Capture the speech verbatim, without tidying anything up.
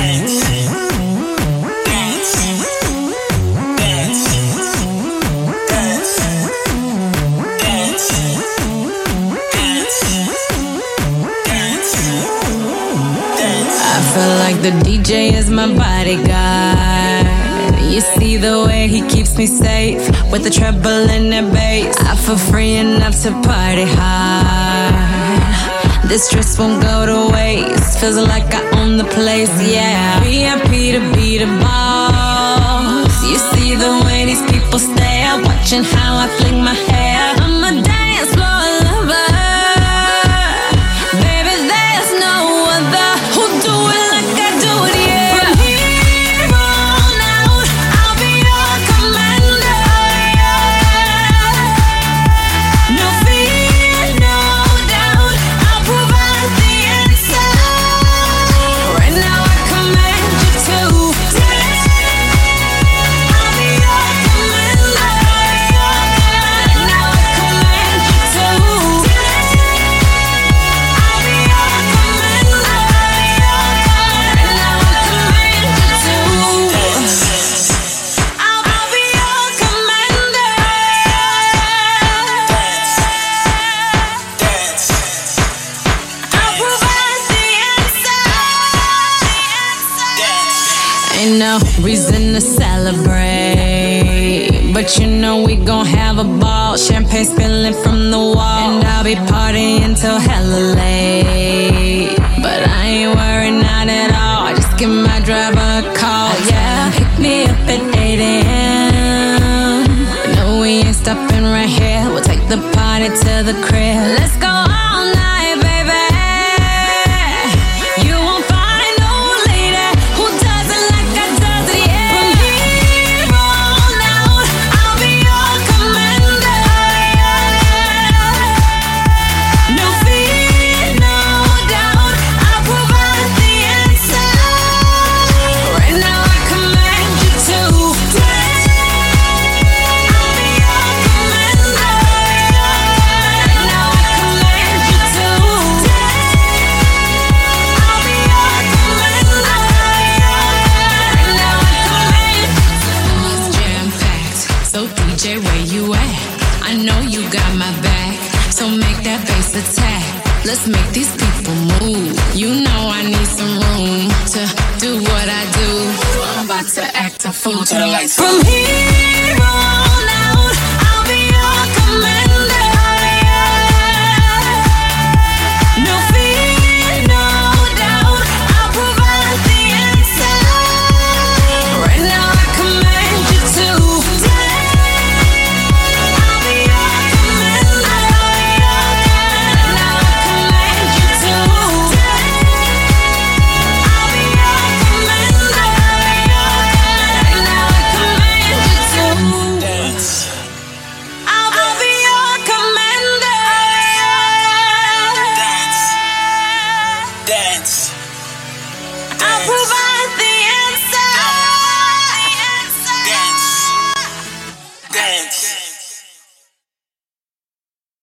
I feel like the D J is my bodyguard. You see the way he keeps me safe with the treble and the bass. I feel free enough to party hard. This stress won't go to waste. Feels like I own the place, yeah. V I P to be the boss. You see the way these people stare, watching how I fling my hair. I'm a dance floor lover. Baby, there's no other who'll do it like I do it, yeah. From here on out, I'll be your commander. No fear, no doubt, I'll provide the answer. Right now I command you to dance. I'll be your commander. Right now I command you to dance. I'll be your commander. Right now I command you to dance. I'll be your commander. I'll provide the answer. Ain't no reason to celebrate, but you know we gon' have a ball. Champagne spilling from the wall, and I'll be partying till hella late. But I ain't worried, not at all. Just give my driver a call, yeah. Pick me up at eight a.m. No, we ain't stopping right here. We'll take the party to the crib. Let's go all night, baby. You won't find no lady who does it like I does it, yeah. From here on out, I'll be your commander. No fear, no doubt, I'll provide the answer. Right now I command you to dance. I'll be your commander. Right now I command you to dance. I'll be your commander. Right now I command you to. It's jam-packed, so D J, where you at? I know you got my back, so make that bass attack. Let's make these people move. You know I need some room to do what I do. I'm about to act a fool to the lights. From here on out, I'll be your commander. No fear, no doubt, I'll provide the answer. Right now I command you to dance. I'll be your commander. Right now I command you to dance. I'll be your commander. Right now I command you to dance. I'll be your commander. Dance, dance, I'll provide